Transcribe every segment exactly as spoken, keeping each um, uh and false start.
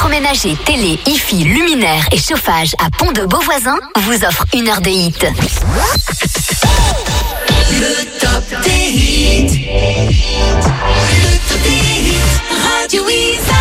Électroménager, télé, hi-fi, luminaire et chauffage à Pont-de-Beauvoisin vous offre une heure de hit. Le top des hits. Le top des hits. Radio Isa.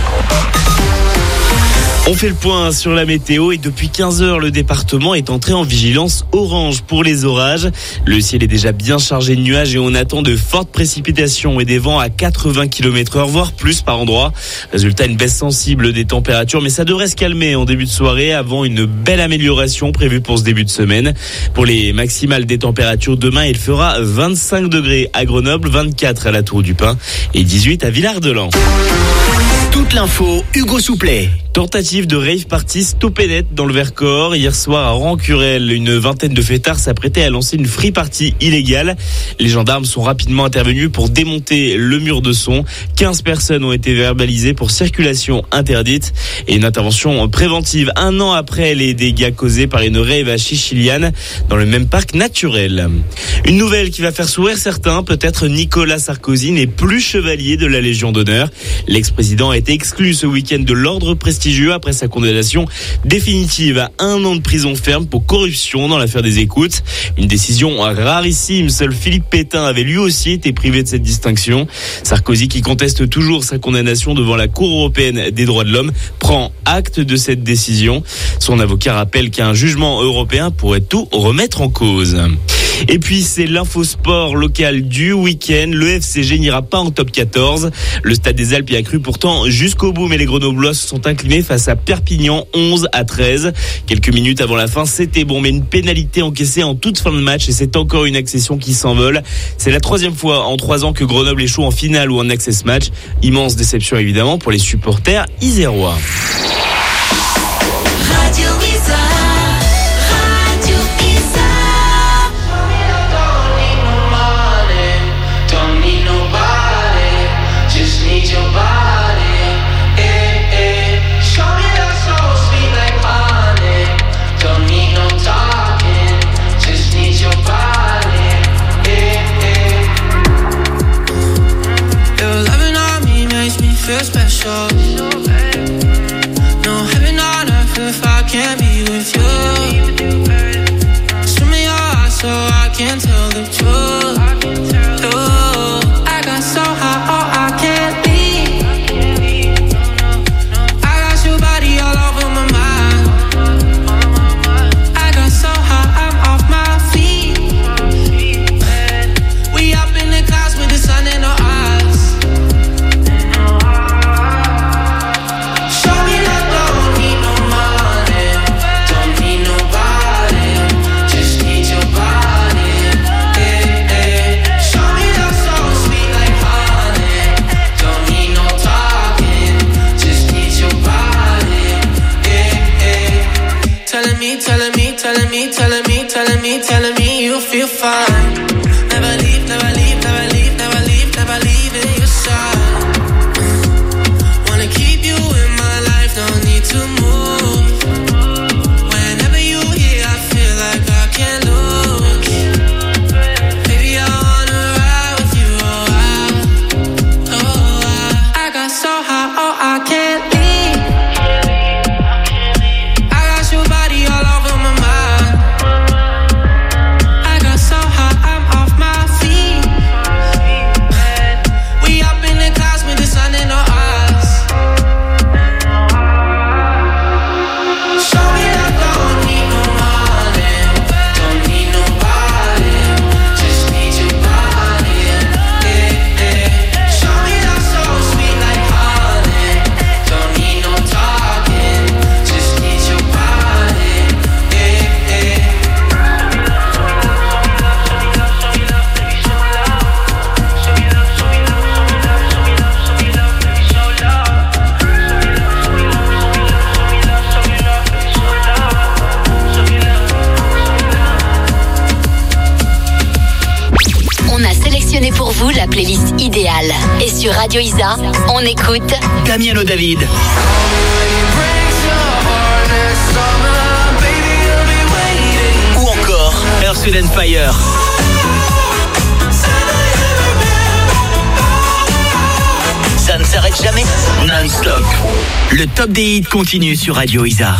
On fait le point sur la météo et depuis quinze heures, le département est entré en vigilance orange pour les orages. Le ciel est déjà bien chargé de nuages et on attend de fortes précipitations et des vents à quatre-vingts kilomètres heure, voire plus par endroit. Résultat, une baisse sensible des températures, mais ça devrait se calmer en début de soirée avant une belle amélioration prévue pour ce début de semaine. Pour les maximales des températures, demain, il fera vingt-cinq degrés à Grenoble, vingt-quatre à la Tour du Pin et dix-huit à Villard-de-Lans. Toute l'info, Hugo Souplet. Tentative de rave party stoppée net dans le Vercors. Hier soir à Rancurel, une vingtaine de fêtards s'apprêtaient à lancer une free party illégale. Les gendarmes sont rapidement intervenus pour démonter le mur de son. quinze personnes ont été verbalisées pour circulation interdite et une intervention préventive un an après les dégâts causés par une rave à Chichiliane dans le même parc naturel. Une nouvelle qui va faire sourire certains, peut-être Nicolas Sarkozy n'est plus chevalier de la Légion d'honneur. L'ex-président a été exclu ce week-end de l'ordre prestigieux après sa condamnation définitive à un an de prison ferme pour corruption dans l'affaire des écoutes. Une décision rarissime. Seul Philippe Pétain avait lui aussi été privé de cette distinction. Sarkozy, qui conteste toujours sa condamnation devant la Cour européenne des droits de l'homme, prend acte de cette décision. Son avocat rappelle qu'un jugement européen pourrait tout remettre en cause. Et puis c'est l'infosport local du week-end. Le F C G n'ira pas en top quatorze. Le Stade des Alpes y a cru pourtant jusqu'au bout, mais les Grenoblois se sont inclinés face à Perpignan onze à treize. Quelques minutes avant la fin, c'était bon, mais une pénalité encaissée en toute fin de match et c'est encore une accession qui s'envole. C'est la troisième fois en trois ans que Grenoble échoue en finale ou en access match. Immense déception évidemment pour les supporters isérois. Radio Isa. Feel special. No heaven on earth if I can't be with you. Show me your eyes so I can tell the truth. Ooh, I got so high, oh I can't leave. I got your body all over my mind. I got so high, I'm off my feet. We up in the clouds with the sun in our eyes. Telling me, telling me, telling me, telling me, telling me you feel fine. Never leave, never leave, never leave, never leave, never leave in your side. Wanna keep you in my life, don't need to move. Whenever you here, I feel like I can't lose. Baby, I wanna ride with you, oh I, oh I. I got so high, oh I can't leave. Pour vous, la playlist idéale. Et sur Radio Isa, on écoute Damiano David. Ou encore Earth, Wind and Fire. Sunset s'arrête jamais. Non-stop. Le top des hits continue sur Radio Isa.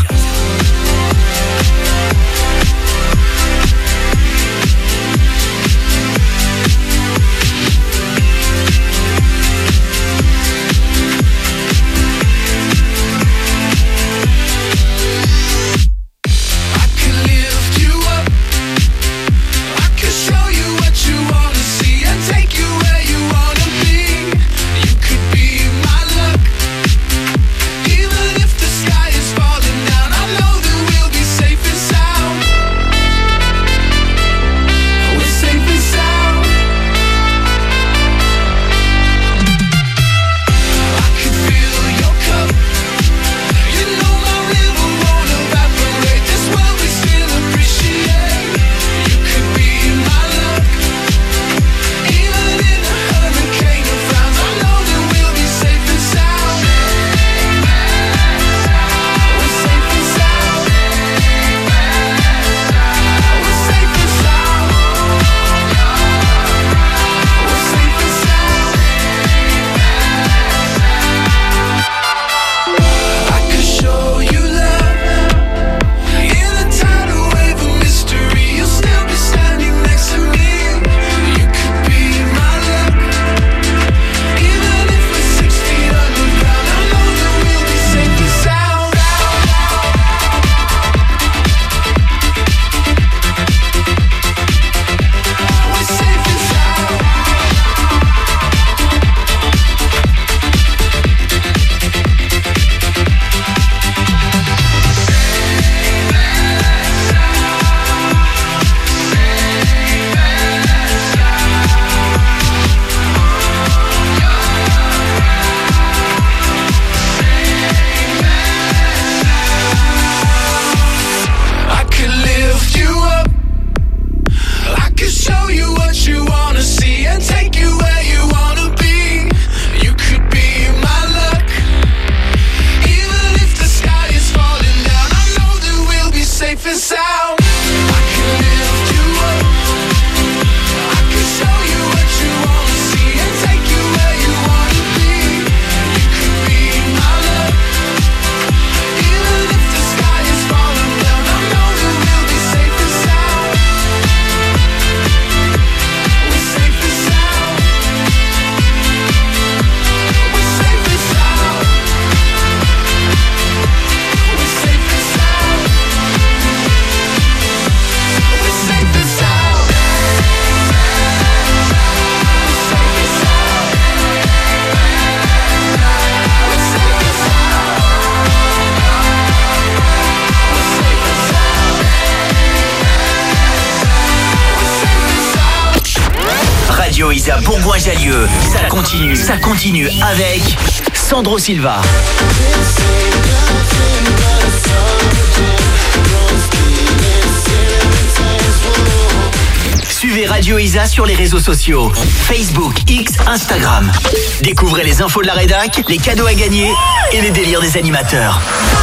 Radio Isa Bourgoin-Jallieu. Ça continue, ça continue avec Sandro Silva. Suivez Radio Isa sur les réseaux sociaux. Facebook, X, Instagram. Découvrez les infos de la rédac, les cadeaux à gagner et les délires des animateurs.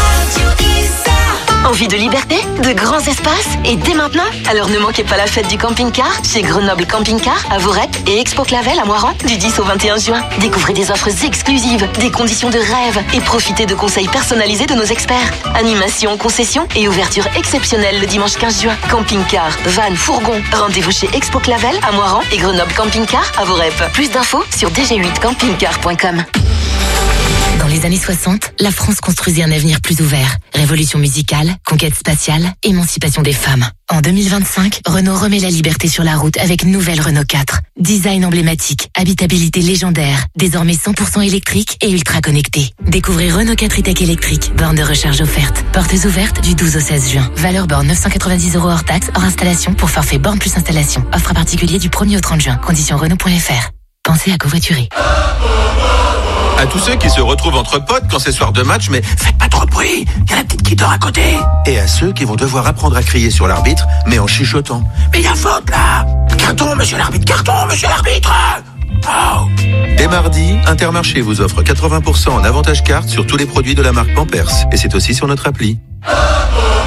Envie de liberté, de grands espaces et dès maintenant? Alors ne manquez pas la fête du camping-car chez Grenoble Camping-Car à Voreppe et Expo Clavel à Moiran du dix au vingt et un juin. Découvrez des offres exclusives, des conditions de rêve et profitez de conseils personnalisés de nos experts. Animation, concession et ouverture exceptionnelle le dimanche quinze juin. Camping-car, van, fourgon. Rendez-vous chez Expo Clavel à Moiran et Grenoble Camping-Car à Voreppe. Plus d'infos sur d g huit camping car point com. Dans les années soixante, la France construisait un avenir plus ouvert. Révolution musicale, conquête spatiale, émancipation des femmes. En deux mille vingt-cinq, Renault remet la liberté sur la route avec nouvelle Renault quatre. Design emblématique, habitabilité légendaire, désormais cent pour cent électrique et ultra connecté. Découvrez Renault quatre e-Tech électrique, borne de recharge offerte. Portes ouvertes du douze au seize juin. Valeur borne neuf cent quatre-vingt-dix euros hors taxe, hors installation pour forfait borne plus installation. Offre à particulier du premier au trente juin. Conditions Renault point f r. Pensez à covoiturer. À tous ceux qui se retrouvent entre potes quand c'est soir de match, mais faites pas trop de bruit, il y a la petite qui dort à côté. Et à ceux qui vont devoir apprendre à crier sur l'arbitre, mais en chuchotant. Mais il y a faute là. Carton, monsieur l'arbitre, carton, monsieur l'arbitre. Oh. Dès mardi, Intermarché vous offre quatre-vingts pour cent en avantage carte sur tous les produits de la marque Pampers. Et c'est aussi sur notre appli.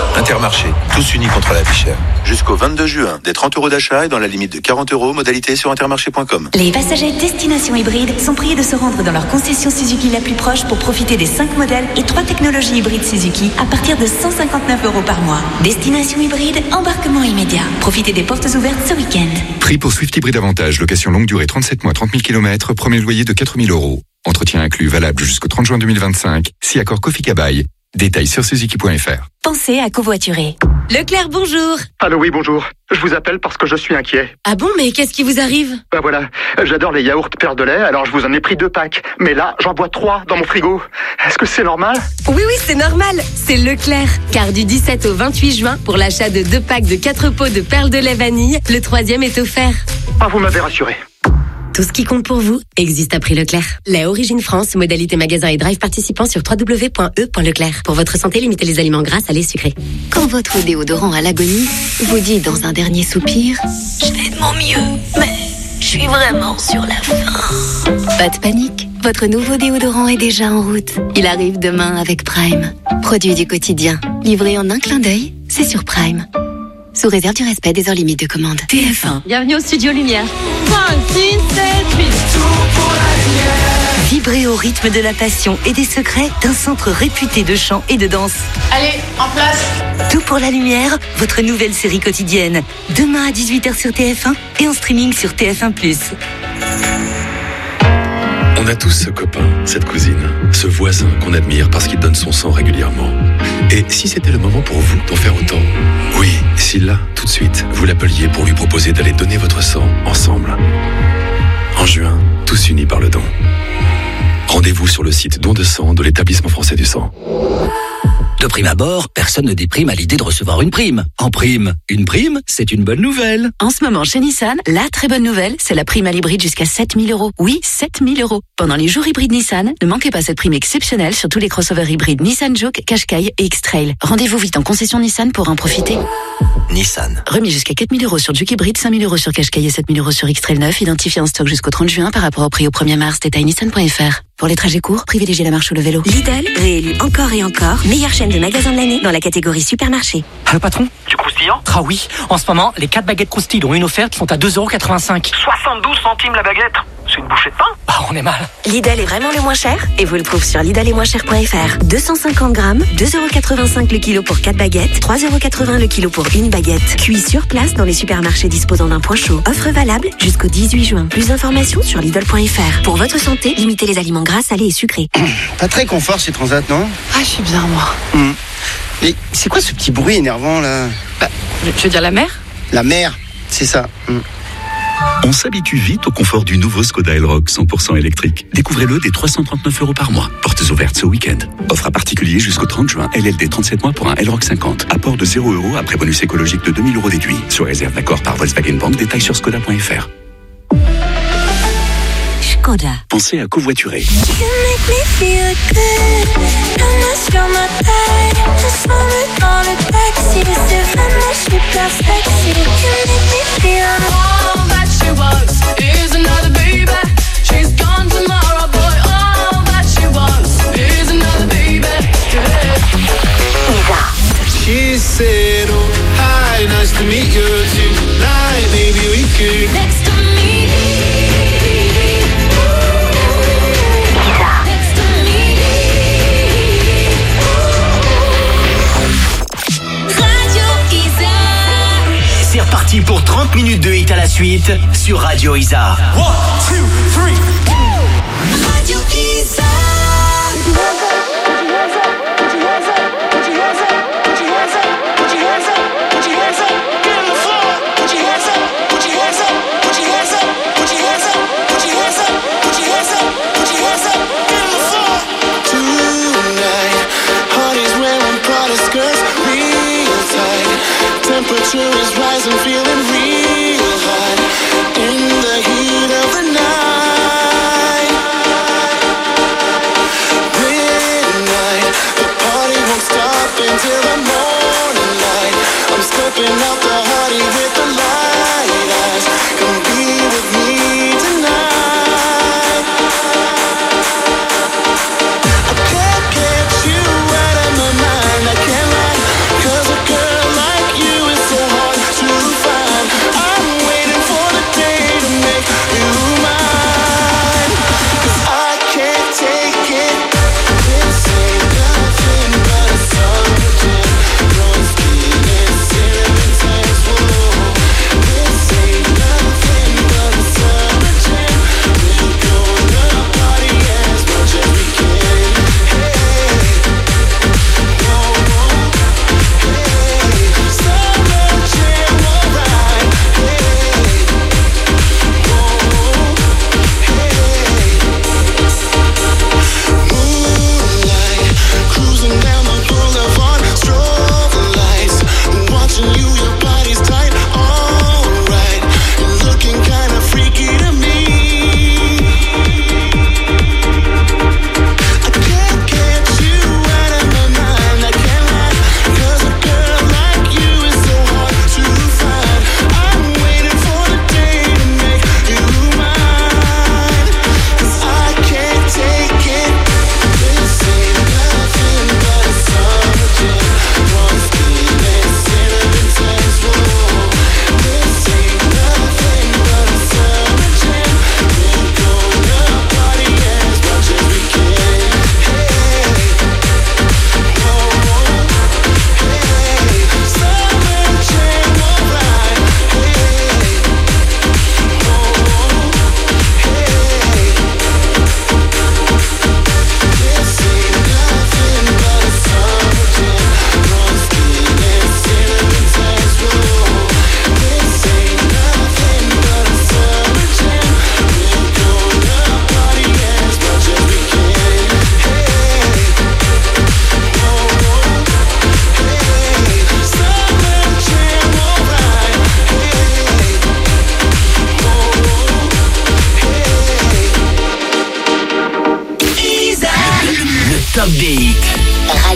Intermarché, tous unis contre la vie chère. Jusqu'au vingt-deux juin, des trente euros d'achat et dans la limite de quarante euros, modalité sur intermarché point com. Les passagers destination hybride sont priés de se rendre dans leur concession Suzuki la plus proche pour profiter des cinq modèles et trois technologies hybrides Suzuki à partir de cent cinquante-neuf euros par mois. Destination hybride, embarquement immédiat. Profitez des portes ouvertes ce week-end. Prix pour Swift Hybride Avantage, location longue durée trente-sept mois, trente mille kilomètres, premier loyer de quatre mille euros. Entretien inclus, valable jusqu'au trente juin deux mille vingt-cinq. Si accord Kofi Kabaï. Détails sur suzuki point f r. Pensez à covoiturer. Leclerc, bonjour. Allô, oui, bonjour. Je vous appelle parce que je suis inquiet. Ah bon, mais qu'est-ce qui vous arrive? Bah voilà, j'adore les yaourts Père de lait, alors je vous en ai pris deux packs. Mais là, j'en bois trois dans mon frigo. Est-ce que c'est normal? Oui, oui, c'est normal. C'est Leclerc. Car du dix-sept au vingt-huit juin, pour l'achat de deux packs de quatre pots de perles de lait vanille, le troisième est offert. Ah, vous m'avez rassuré. Tout ce qui compte pour vous existe à prix Leclerc. Lait Origine France, modalité magasin et drive participant sur w w w point e point leclerc. Pour votre santé, limitez les aliments gras, salés, sucrés. Quand votre déodorant à l'agonie vous dit dans un dernier soupir « Je fais de mon mieux, mais je suis vraiment sur la fin ». Pas de panique, votre nouveau déodorant est déjà en route. Il arrive demain avec Prime. Produit du quotidien, livré en un clin d'œil, c'est sur Prime. Sous réserve du respect des heures limites de commande. T F un. Bienvenue au Studio Lumière. cinq, six, sept, huit. Vibrez au rythme de la passion et des secrets d'un centre réputé de chant et de danse. Allez, en place. Tout pour la lumière, votre nouvelle série quotidienne. Demain à dix-huit heures sur T F un et en streaming sur T F un plus. On a tous ce copain, cette cousine, ce voisin qu'on admire parce qu'il donne son sang régulièrement. Et si c'était le moment pour vous d'en faire autant? Oui, si là, tout de suite, vous l'appeliez pour lui proposer d'aller donner votre sang ensemble. En juin, tous unis par le don. Rendez-vous sur le site don de sang de l'Établissement français du sang. De prime abord, personne ne déprime à l'idée de recevoir une prime. En prime, une prime, c'est une bonne nouvelle. En ce moment, chez Nissan, la très bonne nouvelle, c'est la prime à l'hybride jusqu'à sept mille euros. Oui, sept mille euros. Pendant les jours hybrides Nissan, ne manquez pas cette prime exceptionnelle sur tous les crossovers hybrides Nissan Juke, Qashqai et X-Trail. Rendez-vous vite en concession Nissan pour en profiter. Nissan. Remis jusqu'à quatre mille euros sur Juke hybride, cinq mille euros sur Qashqai et sept mille euros sur X-Trail neuf, identifié en stock jusqu'au trente juin par rapport au prix au premier mars. Détail nissan point f r. Pour les trajets courts, privilégiez la marche ou le vélo. Lidl, réélu encore et encore, meilleure chaîne de magasins de l'année dans la catégorie supermarché. Allô patron? Du croustillant? Ah oui, en ce moment, les quatre baguettes croustilles ont une offerte qui sont à deux euros quatre-vingt-cinq. soixante-douze centimes la baguette. C'est une bouchée de pain. Bah on est mal. Lidl est vraiment le moins cher et vous le trouvez sur lidl et moins cher point f r. deux cent cinquante grammes, deux euros quatre-vingt-cinq le kilo pour quatre baguettes, trois euros quatre-vingts le kilo pour une baguette. Cuit sur place dans les supermarchés disposant d'un point chaud. Offre valable jusqu'au dix-huit juin. Plus d'informations sur lidl point f r. Pour votre santé, limitez les aliments gras, salés et sucrés. Pas très confort ces transats, non? Ah, je suis bien, moi. Mmh. Mais c'est quoi ce petit bruit énervant là? Bah, je veux dire la mer? La mer, c'est ça. Mmh. On s'habitue vite au confort du nouveau Skoda Elroq cent pour cent électrique. Découvrez-le dès trois cent trente-neuf euros par mois. Portes ouvertes ce week-end. Offre à particulier jusqu'au trente juin. L L D trente-sept mois pour un Elroq cinquante. Apport de zéro euros après bonus écologique de deux mille euros déduit. Sur réserve d'accord par Volkswagen Bank. Détails sur skoda point f r. Skoda. Pensez à covoiturer. She said, oh, hi, nice to meet you tonight. Maybe we could. Next to me. Next to me. Radio Isa. C'est reparti pour trente minutes de hit à la suite sur Radio Isa. One, two, three. Radio Isa. Temperature is rising, feeling real hot in the heat of the night. Pretty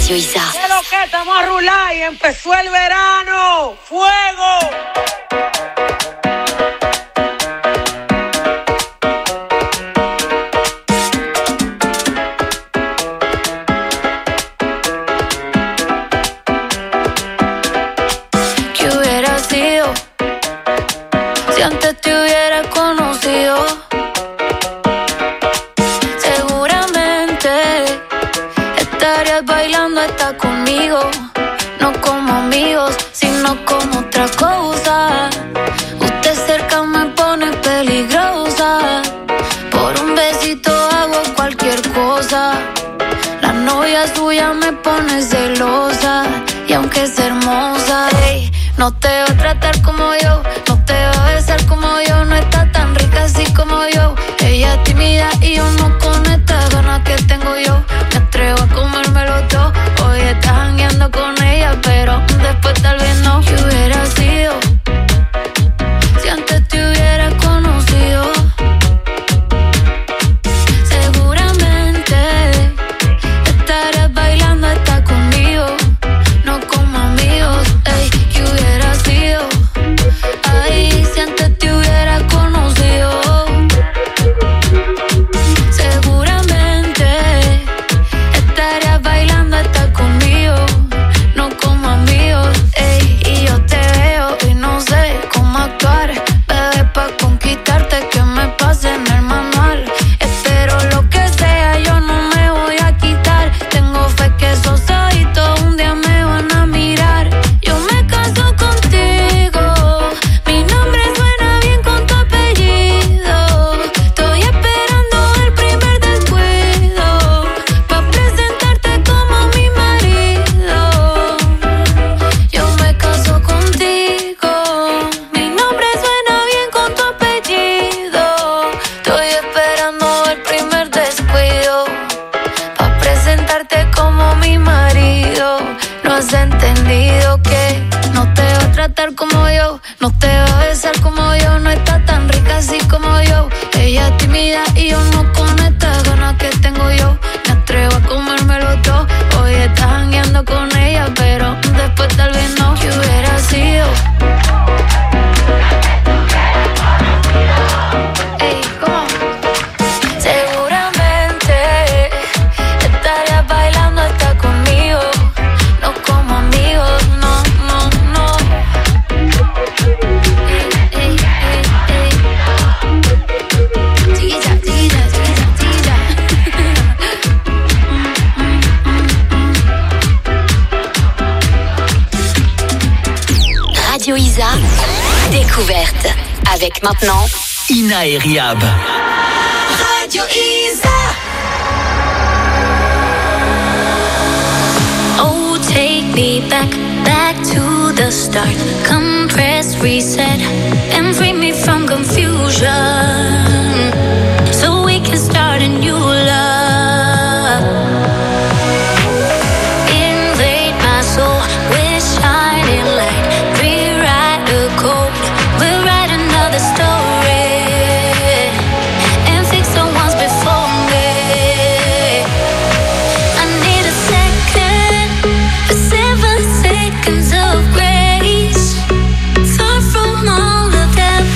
Radio Isa. Pero que estamos a rular y empezó el verano. ¡Fuego! ¿Qué hubiera sido si antes te hubiera conocido? Seguramente estarías bailando hasta conmigo, no como amigos, sino como otra cosa. Usted cerca me pone peligrosa, por un besito hago cualquier cosa. La novia suya me pone celosa, y aunque es hermosa, ey, no te va a tratar como yo, no te va a besar como yo, no está tan rica así como yo. Ella es tímida y yo no con estas ganas que tengo yo. Me atrevo a comérmelo todo. Hoy estás jangueando con ella, pero después tal vez no. ¿Qué hubiera sido si antes te hubiera conocido? Seguramente estarías bailando hasta conmigo, no como amigos. Ey, ¿qué hubiera sido? Ay, si antes te hubiera conocido. Seguramente estarías bailando hasta conmigo, no como amigos. Ey, y yo te veo y no sé cómo actuar, bebé, pa' conquistarte que me pase en el manual. Espero lo que sea, yo no me voy a quitar. Tengo fe que esos ojitos un día me van a mirar. Yo me caso contigo, mi nombre suena bien con tu apellido. Estoy esperando el primer descuido pa' presentarte como mi marido. Yo me caso contigo, mi nombre suena bien con tu apellido. Estoy esperando el primer descuido pa' presentarte como mi marido. No has entendido que no te va a tratar como yo, no te va a besar como yo, no está tan rica así como yo. Ella es tímida y yo no con estas ganas que tengo yo. Me atrevo a comérmelo todo. Hoy estás jangueando con ella, pero después tal vez no. ¿Qué hubiera sido? Ey, ¿cómo? Seguramente estarías bailando hasta conmigo, no como amigos, no, no, no. Ey, ey, ey, ey. Chiquilla, chiquilla, chiquilla, chiquilla. Radio Isa, découverte. Avec maintenant Ina et Riab. Radio Isa. Oh, take me back, back to the start. Come press reset and free me from confusion, so we can start a new love. Invade my soul with shining light. Rewrite the code, we'll write another story and fix the ones before me. I need a second, a seven seconds of grace. Far from all of that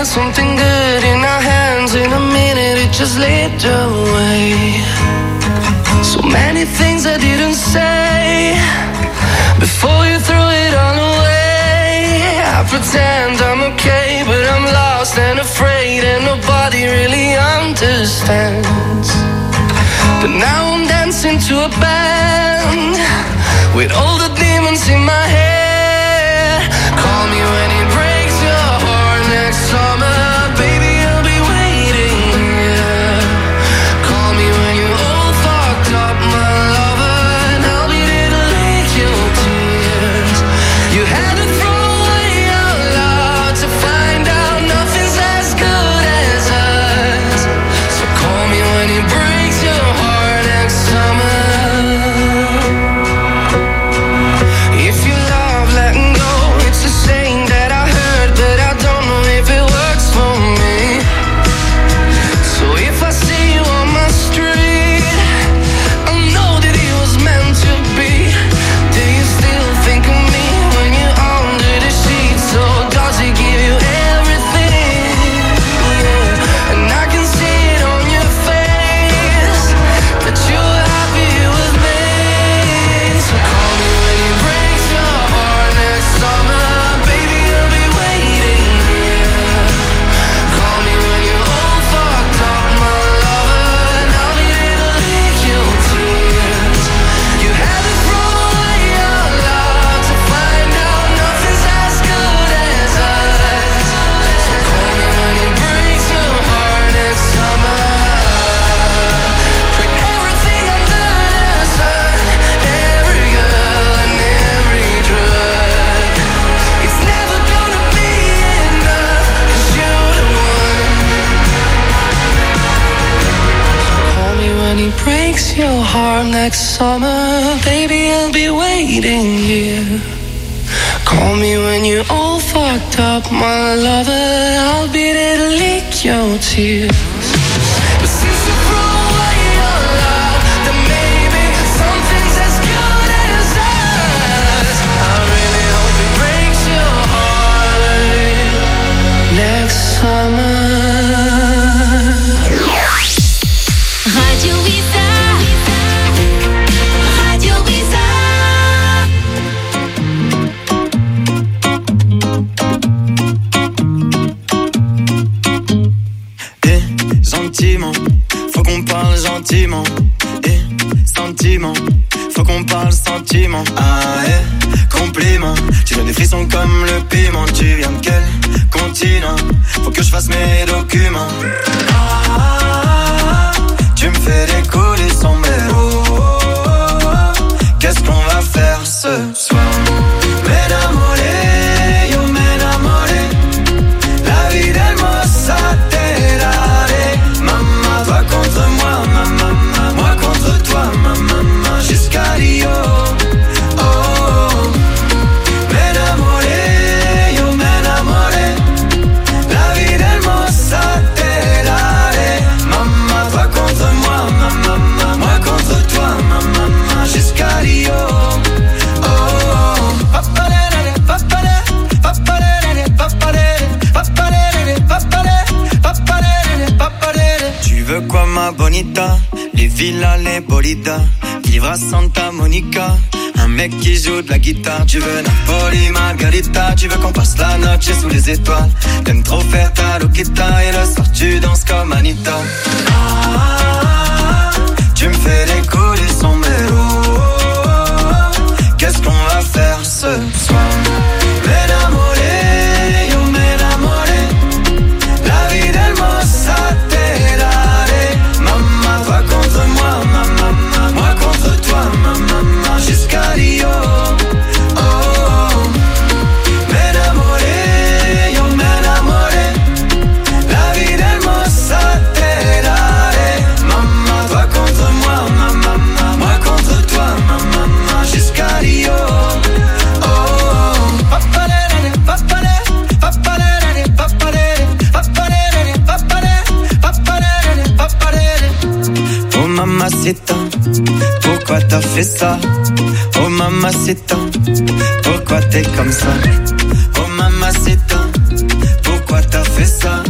had something good in our hands. In a minute it just slipped away. So many things I didn't say before you threw it all away. I pretend I'm okay, but I'm lost and afraid, and nobody really understands. But now I'm dancing to a band with all the demons in my head. Call me when it breaks your heart next summer, baby, I'll be waiting, yeah. Call me when you're all fucked up, my lover, and I'll be there to lick your tears. You had to throw away your love to find out nothing's as good as us. So call me when it breaks your heart next summer. If you love letting go, it's a saying that I heard, but I don't know if it works for me. So if I see you on my street, I know that it was meant to be. Do you still think of me when you're under the sheets? Or does it give you everything? Yeah. And I can see it on your face that you're happy with me. So call me when it breaks your heart next summer, baby, I'll be waiting, yeah. Call me when you're all fucked up, my lover, and I'll be there to lick your tears. You had to throw away your love to find out nothing's as good as us. So call me when it breaks your heart next summer. Put everything under the sun, every girl and every drug. It's never gonna be enough, 'cause you're the one. Call me when he breaks your heart next summer, baby, I'll be waiting here. Call me when you're all fucked up, my lover, I'll be there to lick your tears. But since you threw away your love, then maybe something's as good as us. I really hope it breaks your heart next summer. Radio Isa, Radio Isa. Eh, gentiment, faut qu'on parle gentiment. Eh, sentiment, faut qu'on parle sentiment. Ah, eh, compliment, tu donnes des frissons comme le piment. Tu viens de quel continent? Faut que je fasse mes documents. Ah, tu me fais décoller son mélo. Qu'est-ce qu'on va faire ce soir? M'enamoré, yo m'enamoré. La vie del mossa terare. Maman, toi contre moi, maman, moi contre toi, maman, jusqu'à Rio. Oh, oh. M'enamoré, yo m'enamoré. La vie del mossa terare. Maman, toi contre moi, maman, moi contre toi, maman, jusqu'à Rio. Oh, oh. Papalere, papalere, papalere, papalere, papalere, papalere, papalere, papalere. Tu veux quoi, ma bonita? Les villas, les bolidas, vivre à Santa Monica. Un mec qui joue de la guitare. Tu veux Napoli, Margarita. Tu veux qu'on passe la noche sous les étoiles. T'aimes trop faire ta loquita, et le soir tu danses comme Anita. Ah, tu me fais décoller son mélo. Qu'est-ce qu'on va faire ce soir? M'enamoré, yo m'enamoré. La vie del mossa terare. Maman, toi contre moi, maman, moi contre toi, maman, jusqu'à Rio. Oh, oh. M'enamoré, yo m'enamoré. La vie del mossa terare. Maman, toi contre moi, maman, moi contre toi, maman, jusqu'à Rio. Oh, oh. Papalere, papalere, papalere, papalere, papalere, papalere, papalere, papalere. Oh mamacita, pourquoi t'as fait ça? Oh mamacita, pourquoi t'es comme ça? Oh mamacita, pourquoi t'as fait ça?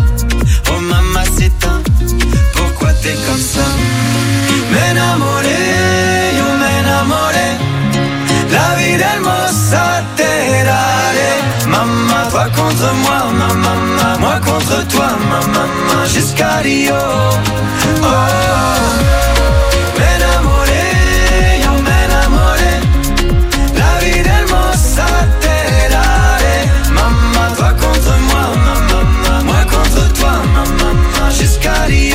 contre moi, ma maman, moi contre toi, ma maman, jusqu'à Rio. Oh, me enamoré, yo me enamoré. La vida hermosa te daré, maman, toi contre moi, ma maman, moi contre toi, ma maman, jusqu'à Rio.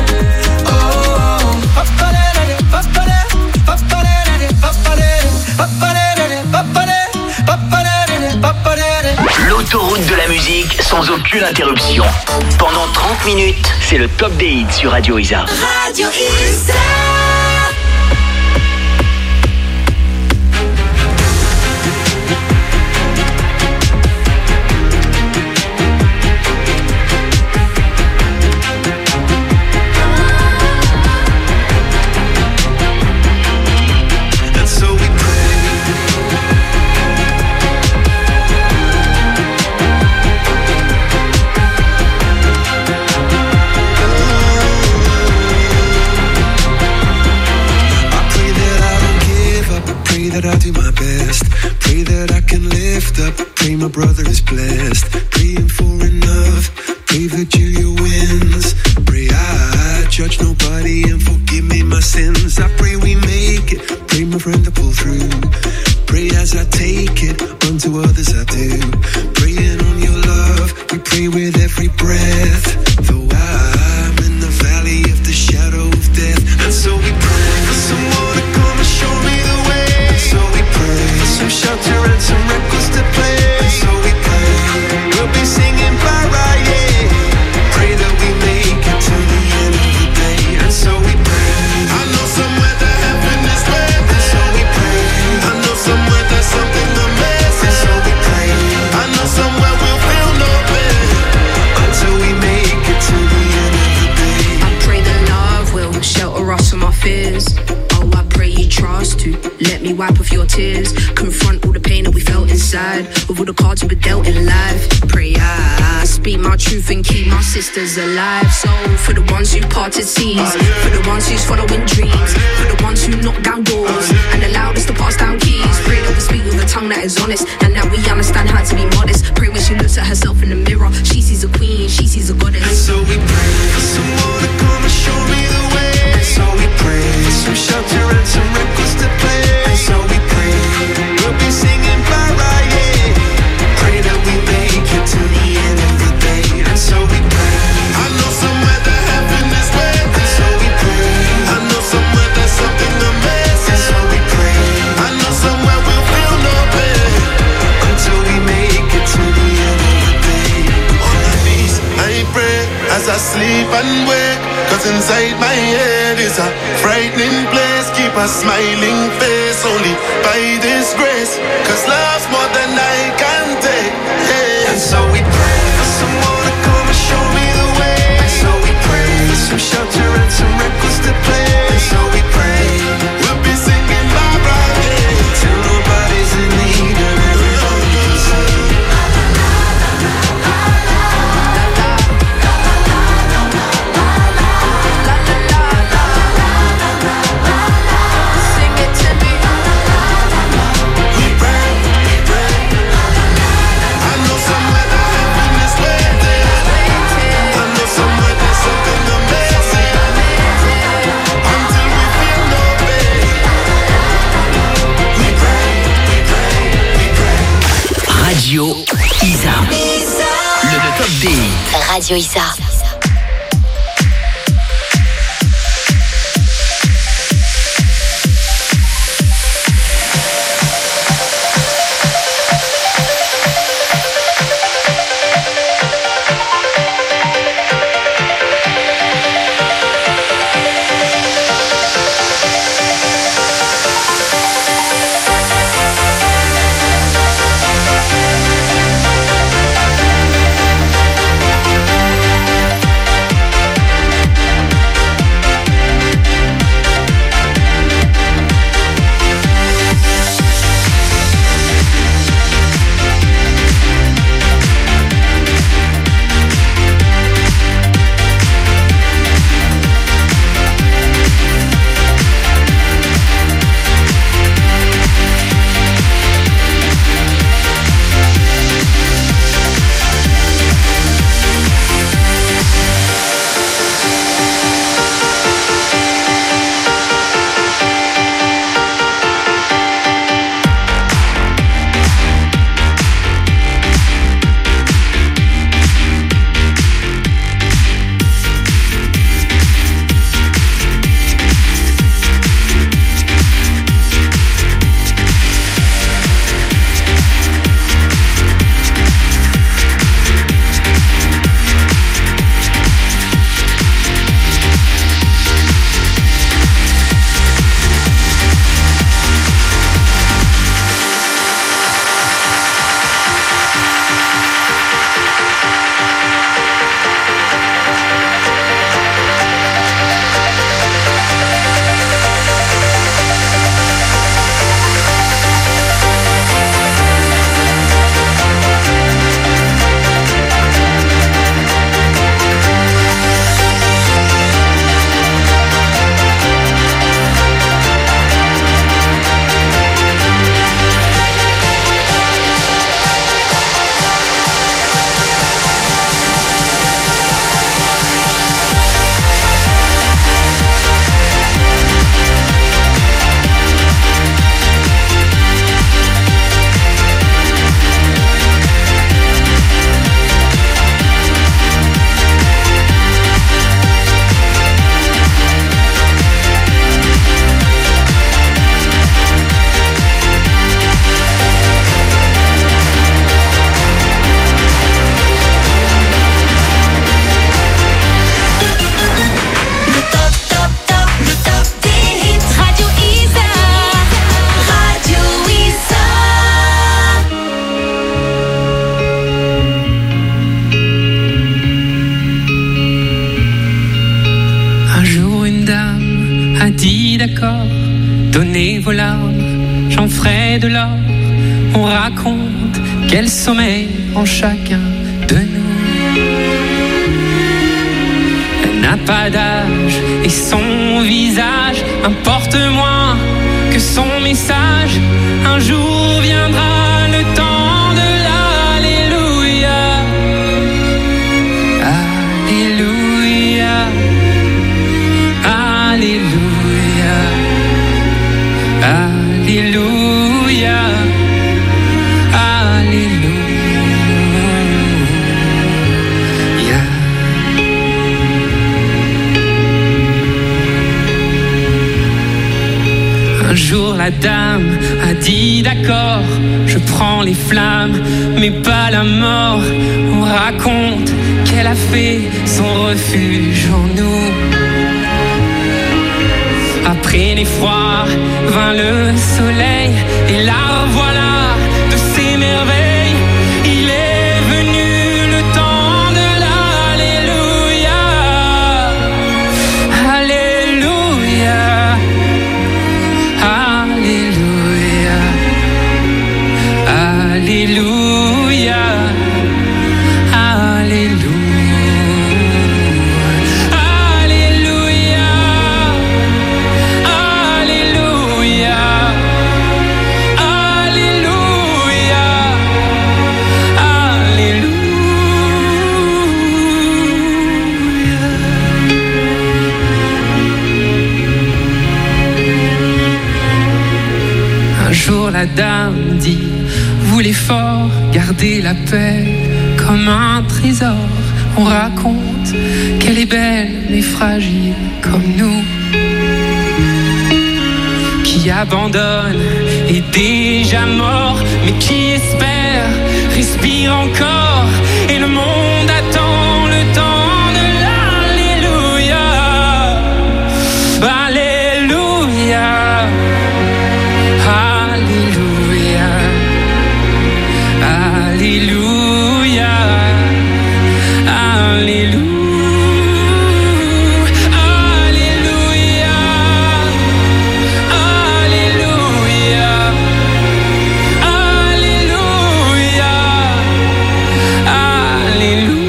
L'autoroute de la musique sans aucune interruption. Pendant trente minutes, c'est le top des hits sur Radio Isa. Radio Isa. That I do my best. Pray that I can lift up. Pray my brother is blessed. Praying for enough. Pray that Julia wins. Pray I judge nobody and forgive me my sins. I pray we make it. Pray my friend to pull through. Pray as I take it. Unto others I do. Praying on your love. We pray with every breath. Though I'm in the valley of the shadow of death. And so we pray for someone to come and show me the way. So we pray for some shelter and some records to play. So we pray we'll be singing Mariah. Pray that we make it to the end of the day. And so we pray. I know somewhere that heaven is waiting. And so we pray. I know somewhere there's something amazing. And so we pray. I know somewhere we'll feel no pain until we make it to the end of the day. I pray that love will shelter us from our fears. I pray you trust to let me wipe off your tears. Confront all the pain that we felt inside, with all the cards we were dealt in life. Pray I speak my truth and keep my sisters alive. So for the ones who parted seas, for the ones who's following dreams, for the ones who knock down doors and allowed us to pass down keys. Pray that we speak with a tongue that is honest and that we understand how to be modest. Pray when she looks at herself in the mirror, she sees a queen, she sees a goddess. And so we pray for someone to come and show me the way. And so we pray for some shelter and some records to play. And so we pray we'll be singing Mariah. Pray that we make it to the end of the day. And so we pray. I know somewhere that heaven is waiting. And so we pray. I know somewhere there's something amazing. And so we pray. I know somewhere we'll feel no pain until we make it to the end of the day. On my knees I pray as I sleep and wake. Cause inside my head is a frightening place. Keep a smiling face only by this grace. Cause love's more than I can take, yeah. And so we pray for someone to come and show me the way. And so we pray for some shelter and some records to play. And so we pray we'll be singing Mariah till nobody's in need and everybody's saved. Radio Isa. Le top des hits. Radio Isa. We'll be a dit d'accord, donnez vos larmes, j'en ferai de l'or. On raconte quel sommeil en chacun de nous. Elle n'a pas d'âge et son visage importe moins que son message. Un jour viendra le temps de l'Alléluia. Alléluia. Alléluia. Alléluia. Alléluia. Un jour la dame a dit d'accord, je prends les flammes, mais pas la mort. On raconte qu'elle a fait son refuge en nous. Après l'effroi vint le soleil, et la revoilà de ses merveilles. Il est venu le temps de l'Alléluia. Alléluia. Alléluia. Alléluia. La dame dit, vous les forts, gardez la paix comme un trésor. On raconte qu'elle est belle mais fragile comme nous, qui abandonne est déjà mort, mais qui espère respire encore. Et le monde attend le temps de l'Alléluia. Alléluia. Alléluia, Alléluia, Alléluia, Alléluia, Alléluia, Alléluia, Alléluia.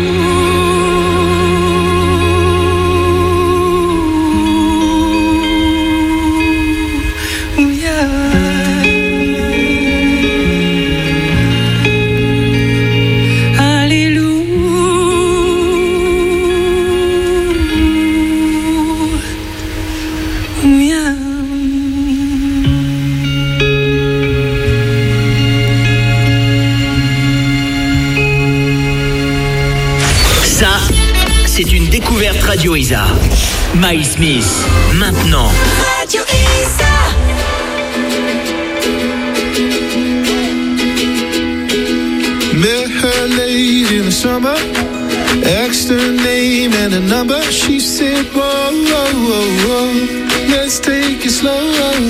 C'est une découverte Radio Isa. Miles Smith, maintenant. Radio Isa. Met her late in the summer, asked her name and a number. She said, whoa, whoa, whoa, whoa, let's take it slow.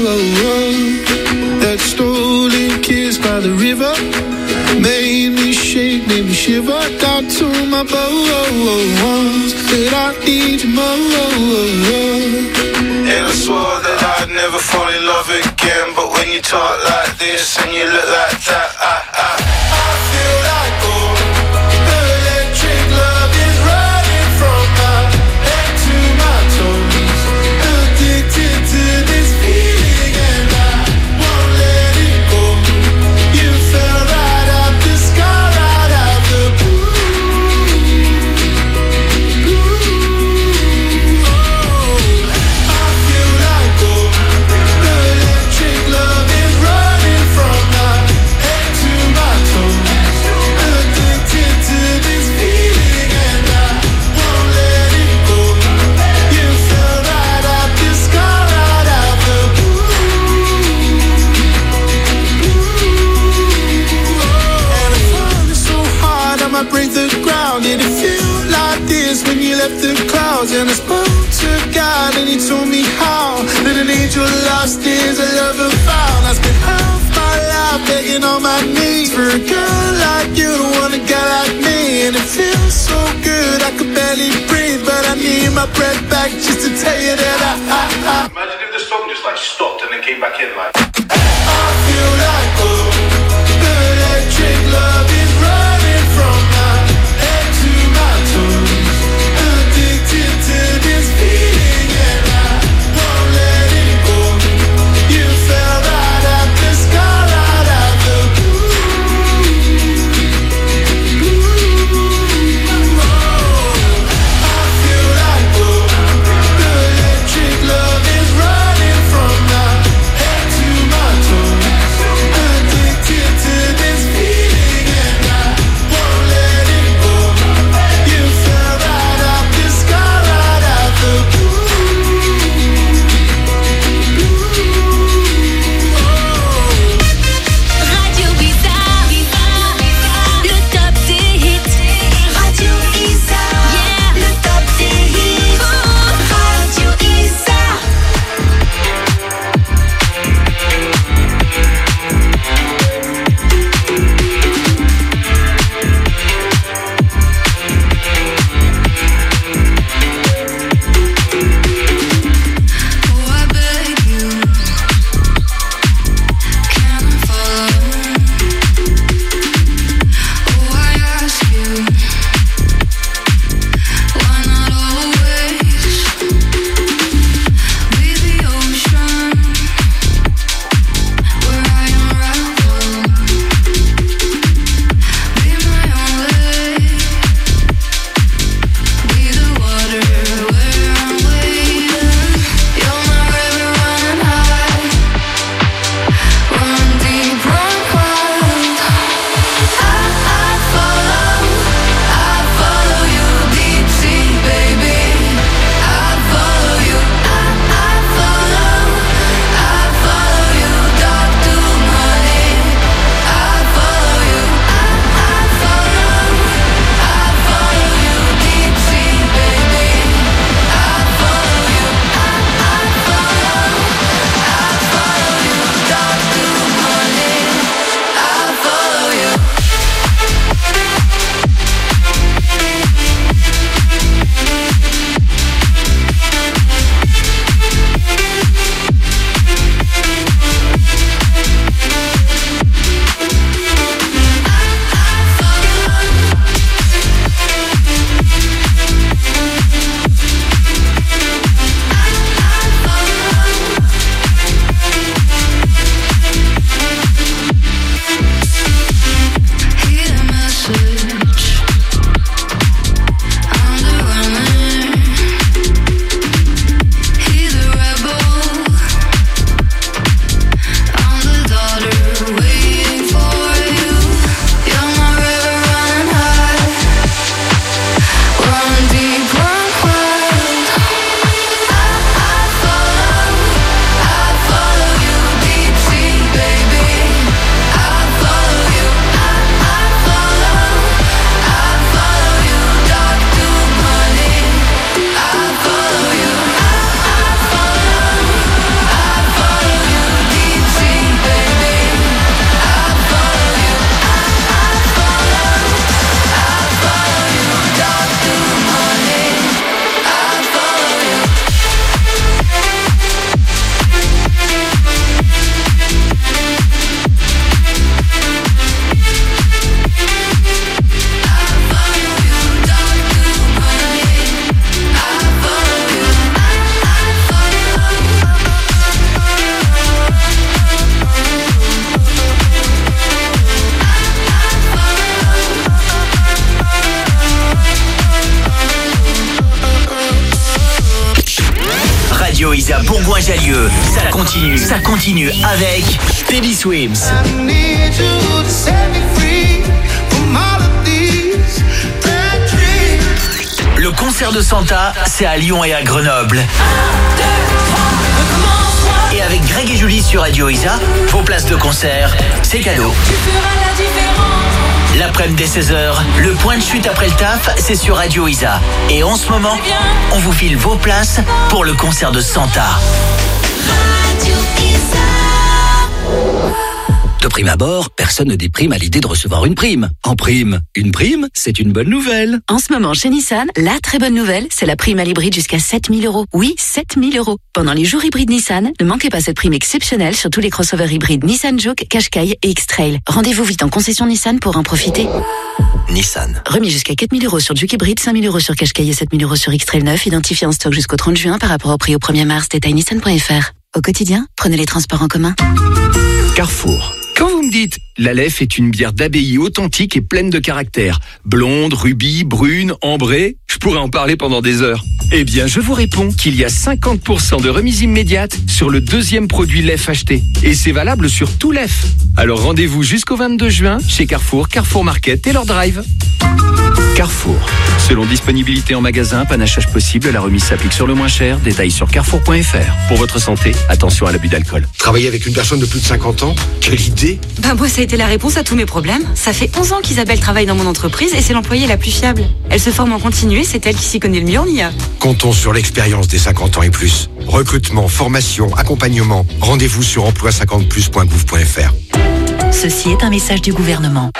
That stolen kiss by the river made me shake, made me shiver. Down to my bones that I need you more. And I swore that I'd never fall in love again, but when you talk like this and you look like that, I, I, I feel like gold. The electric love is running from my head to my toes. Addicted to this feeling and I won't let it go. You fell right out the sky, right out the blue. Blue. Oh, I feel like gold. The electric love is running from my head to my toes. Addicted to this feeling and I won't let it go. You fell right out the sky, right out the blue. And I'm falling so hard I might break the ground. Did it feel like this when you left the clouds? And I spoke to God and he told me how that an angel lost is a lover found. I spent half my life begging on my knees for a girl like you to want a guy like me. And it feels so good I could barely breathe, but I need my breath back just to tell you that I, I, I Imagine if the song just like stopped and then came back in like. I feel like oh, the electric love is running from my head to my toes. Addicted to this feeling and I won't let it go. You fell right out the sky, right out the blue. I feel like oh, the electric love is running from my head to my toes. Addicted to this feeling and I won't let it go. You fell right out the sky, right out the blue. Radio Isa, le top des hits. Radio Isa, yeah, le top des hits. Radio Isa. Oh, I beg you, can I follow? Oh, I ask you, why not always be the ocean where I unravel? Be my own lake, be the water where I'm waiting. You're my river running high, run deep, run wild. I, I follow, I follow you deep sea, baby. I follow you, I, I follow, I follow you dark to money. I follow you, I, I follow, I follow you deep sea, baby. I follow you, I, I follow, I follow you dark to money. I follow you. Hear the message, I'm the runner. Hear the rebel, I'm the daughter waiting for you. You're my river running high, run deep, run wild. I, I follow, I follow you deep sea, baby. I follow you, I, I follow, I follow you dark to money. I follow you, I, I follow, I follow you deep sea, baby. I follow you, I, I follow, I follow you dark to money. I follow you. Radio Isa Bourgoin-Jallieu, ça continue, ça continue avec Teddy Swims. I need you to set me free from all of these bad dreams. Le concert de Santa, c'est à Lyon et à Grenoble. Et avec Greg et Julie sur Radio Isa, vos places de concert, c'est cadeau. Tu feras la différence. L'après-midi dès seize heures, le point de chute après le taf, c'est sur Radio Isa. Et en ce moment, on vous file vos places pour le concert de Santa. Radio Isa. De prime abord, personne ne déprime à l'idée de recevoir une prime. En prime, une prime, c'est une bonne nouvelle. En ce moment, chez Nissan, la très bonne nouvelle, c'est la prime à l'hybride jusqu'à sept mille euros. Oui, sept mille euros. Pendant les jours hybrides Nissan, ne manquez pas cette prime exceptionnelle sur tous les crossovers hybrides Nissan Juke, Qashqai et X-Trail. Rendez-vous vite en concession Nissan pour en profiter. Nissan. Remis jusqu'à quatre mille euros sur Juke hybride, cinq mille euros sur Qashqai et sept mille euros sur X-Trail neuf, identifié en stock jusqu'au trente juin par rapport au prix au premier mars. Détail nissan point f r. Au quotidien, prenez les transports en commun. Carrefour. Quand vous me dites « l'Aleph est une bière d'abbaye authentique et pleine de caractère, blonde, rubis, brune, ambrée », je pourrais en parler pendant des heures. Eh bien, je vous réponds qu'il y a cinquante pour cent de remise immédiate sur le deuxième produit Lef acheté. Et c'est valable sur tout Lef. Alors rendez-vous jusqu'au vingt-deux juin chez Carrefour, Carrefour Market et leur drive. Carrefour. Selon disponibilité en magasin, panachage possible, la remise s'applique sur le moins cher. Détails sur carrefour point f r. Pour votre santé, attention à l'abus d'alcool. Travailler avec une personne de plus de cinquante ans, quelle idée! Ben moi, ça a été la réponse à tous mes problèmes. Ça fait onze ans qu'Isabelle travaille dans mon entreprise et c'est l'employée la plus fiable. Elle se forme en continu et c'est elle qui s'y connaît le mieux en I A. Comptons sur l'expérience des cinquante ans et plus. Recrutement, formation, accompagnement. Rendez-vous sur emploi cinquante plus point gouv point f r. Ceci est un message du gouvernement.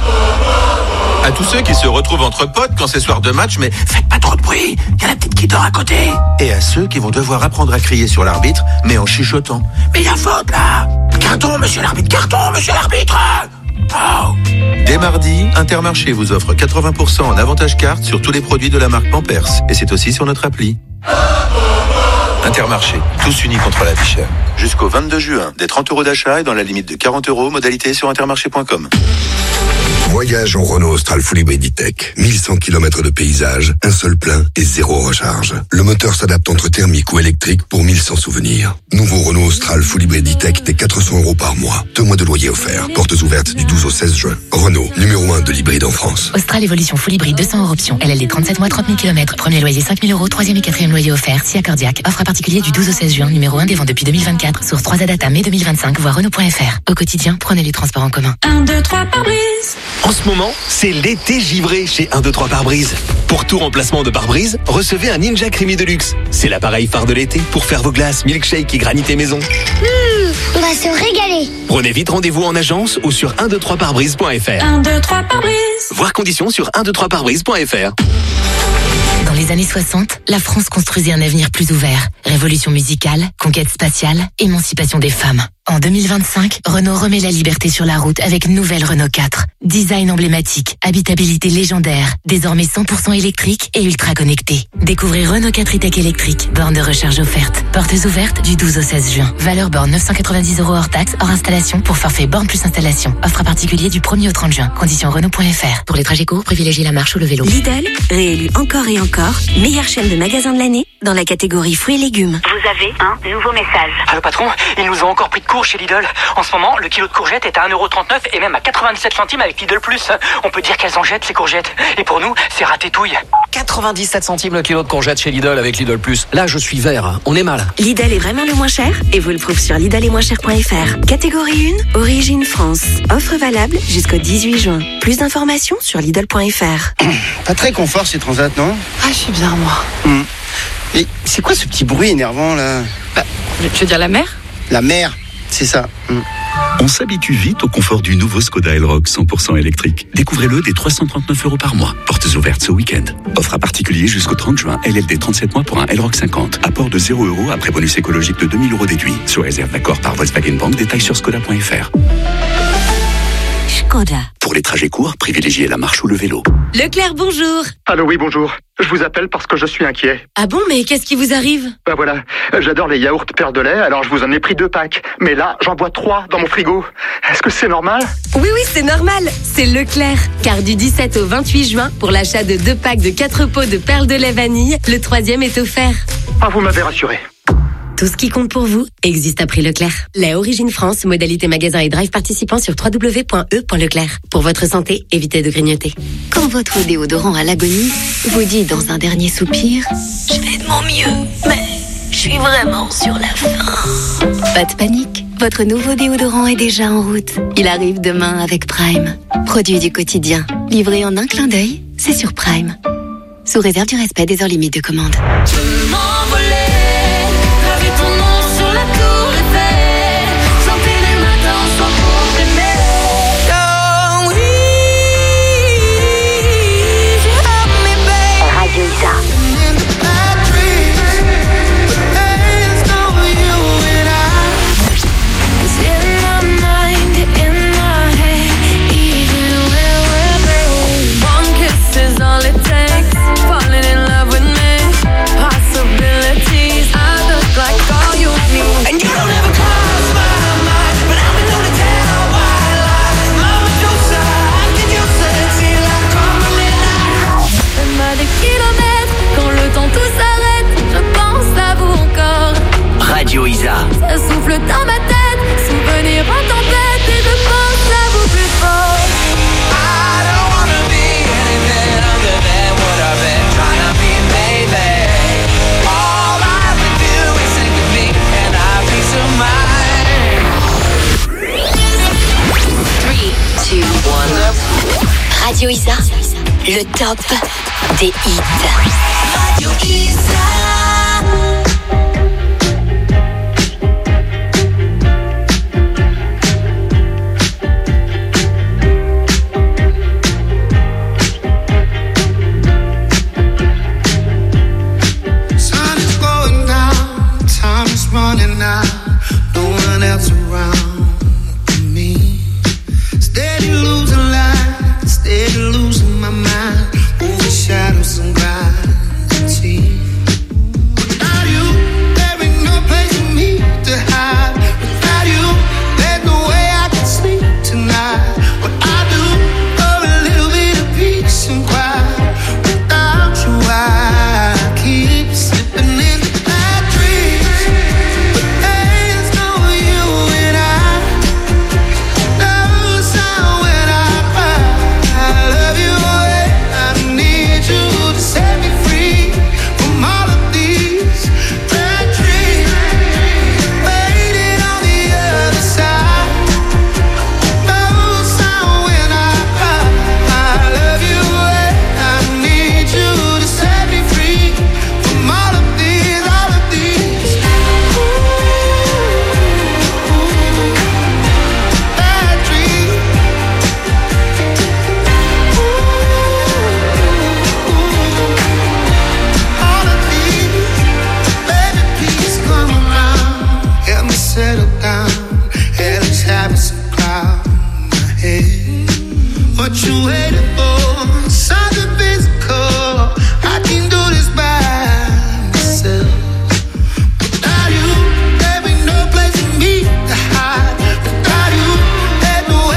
À tous ceux qui se retrouvent entre potes quand c'est soir de match, mais faites pas trop de bruit, il y a la petite qui dort à côté. Et à ceux qui vont devoir apprendre à crier sur l'arbitre, mais en chuchotant. Mais il y a faute là! Carton, monsieur l'arbitre, carton, monsieur l'arbitre! Oh. Dès mardi, Intermarché vous offre quatre-vingts pour cent en avantage carte sur tous les produits de la marque Pampers. Et c'est aussi sur notre appli. Intermarché, tous unis contre la vie chère. Jusqu'au vingt-deux juin, des trente euros d'achat et dans la limite de quarante euros, modalité sur intermarché point com. Voyage en Renault Austral Full Hybrid E-Tech. mille cent kilomètres de paysage, un seul plein et zéro recharge. Le moteur s'adapte entre thermique ou électrique pour mille cent souvenirs. Nouveau Renault Austral Full Hybrid E-Tech dès quatre cents euros par mois. Deux mois de loyer offert. Portes ouvertes du douze au seize juin. Renault, numéro un de l'hybride en France. Austral Evolution Full Hybrid deux cents euros option. L L D trente-sept mois, trente mille kilomètres. Premier loyer cinq mille euros. Troisième et quatrième loyer offert. Si accordiaque. Offre à particulier du douze au seize juin. Numéro un des ventes depuis deux mille vingt-quatre. Source trois à data mai deux mille vingt-cinq. Voir Renault point f r. Au quotidien, prenez les transports en commun. un, deux, trois pare-brise. En ce moment, c'est l'été givré chez un deux trois pare-brise. Pour tout remplacement de pare-brise, recevez un Ninja Creamy Deluxe. C'est l'appareil phare de l'été pour faire vos glaces, milkshake et granité maison. Mmh, on va se régaler. Prenez vite rendez-vous en agence ou sur un deux trois pare-brise point f r. un, deux, trois pare-brise. Voir conditions sur un deux trois pare-brise point f r. Dans les années soixante, la France construisait un avenir plus ouvert. Révolution musicale, conquête spatiale, émancipation des femmes. En deux mille vingt-cinq, Renault remet la liberté sur la route avec nouvelle Renault quatre. Design emblématique, habitabilité légendaire, désormais cent pour cent électrique et ultra connecté. Découvrez Renault quatre e-tech électrique, borne de recharge offerte. Portes ouvertes du douze au seize juin. Valeur borne neuf cent quatre-vingt-dix euros hors taxe, hors installation pour forfait borne plus installation. Offre à particulier du premier au trente juin. Conditions Renault point f r. Pour les trajets courts, privilégiez la marche ou le vélo. Lidl, réélu encore et encore, meilleure chaîne de magasins de l'année dans la catégorie fruits et légumes. Vous avez un nouveau message. Allô patron, ils nous ont encore pris de court chez Lidl. En ce moment, le kilo de courgettes est à un euro trente-neuf et même à quatre-vingt-dix-sept centimes avec Lidl Plus. On peut dire qu'elles en jettent ces courgettes. Et pour nous, c'est ratétouille. quatre-vingt-dix-sept centimes le kilo de courgettes chez Lidl avec Lidl Plus. Là, je suis vert. On est mal. Lidl est vraiment le moins cher et vous le prouve sur lidl et moins cher point f r. Catégorie un, origine France. Offre valable jusqu'au dix-huit juin. Plus d'informations sur lidl point f r. Pas très confort ces transats, non? Ah, je suis bien, moi. Hum. Et c'est quoi ce petit bruit énervant là? Bah, tu veux dire la mer? La mer, c'est ça. Hum. On s'habitue vite au confort du nouveau Skoda Elroq cent pour cent électrique. Découvrez-le dès trois cent trente-neuf euros par mois. Portes ouvertes ce week-end. Offre à particulier jusqu'au trente juin. L L D trente-sept mois pour un Elroq cinquante. Apport de zéro euros après bonus écologique de deux mille euros déduit. Sous réserve d'accord par Volkswagen Bank. Détails sur skoda point f r. Skoda. Pour les trajets courts, privilégiez la marche ou le vélo. Leclerc, bonjour. Allô, oui, bonjour. Je vous appelle parce que je suis inquiet. Ah bon, mais qu'est-ce qui vous arrive? Bah voilà, j'adore les yaourts Père de lait, alors je vous en ai pris deux packs. Mais là, j'en bois trois dans mon frigo. Est-ce que c'est normal? Oui, oui, c'est normal. C'est Leclerc. Car du dix-sept au vingt-huit juin, pour l'achat de deux packs de quatre pots de perles de lait vanille, le troisième est offert. Ah, vous m'avez rassuré. Tout ce qui compte pour vous existe à prix Leclerc. Lait Origine France, modalité magasin et drive participant sur w w w point e point leclerc. Pour votre santé, évitez de grignoter. Quand votre déodorant à l'agonie vous dit dans un dernier soupir « Je fais de mon mieux, mais je suis vraiment sur la fin ». Pas de panique, votre nouveau déodorant est déjà en route. Il arrive demain avec Prime. Produit du quotidien, livré en un clin d'œil, c'est sur Prime. Sous réserve du respect des heures limites de commande. Ton nom sur la tour Eiffel, chanter les matins sans problème. souffle dans ma tête, souvenir en tempête et je pense à vous plus fort. I don't wanna be anything other than what I've been trying to be lately. All I have to do is think of me and I have peace of mind. three, two, one. Radio Isa, le top des hits. Radio Isa. Running out, no one else around me. Steady losing light, steady losing my mind. Over shadows and gravity. Without you, there ain't no place for me to hide. Without you, there's no way I can sleep tonight. What I do for a little bit of peace and quiet. Without you, I keep slipping into bad dreams. What you waiting